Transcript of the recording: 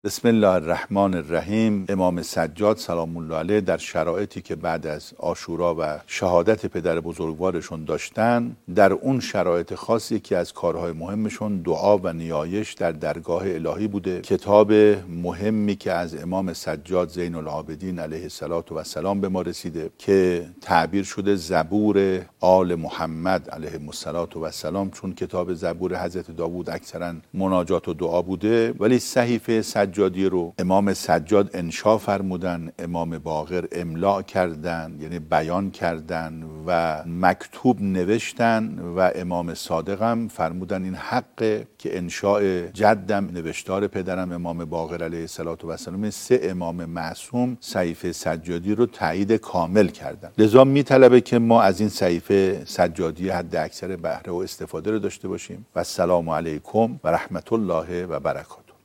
بسم الله الرحمن الرحیم. امام سجاد سلام الله علیه در شرایطی که بعد از عاشورا و شهادت پدر بزرگوارشون داشتن، در اون شرایط خاصی که از کارهای مهمشون دعا و نیایش در درگاه الهی بوده. کتاب مهمی که از امام سجاد زین العابدین علیه السلام به ما رسیده که تعبیر شده زبور آل محمد علیه السلام، چون کتاب زبور حضرت داوود اکثرا مناجات و دعا بوده، ولی صحیفه سجادی رو امام سجاد انشا فرمودن، امام باقر املا کردن، یعنی بیان کردن و مکتوب نوشتن، و امام صادقم فرمودن این حقه که انشاء جدم، نوشتار پدرم امام باقر علیه السلام، 3 امام معصوم صحیفه سجادی رو تایید کامل کردن. لذا میطلبه که ما از این صحیفه سجادی حد اکثر بهره و استفاده رو داشته باشیم. و السلام علیکم و رحمت الله و برکاته.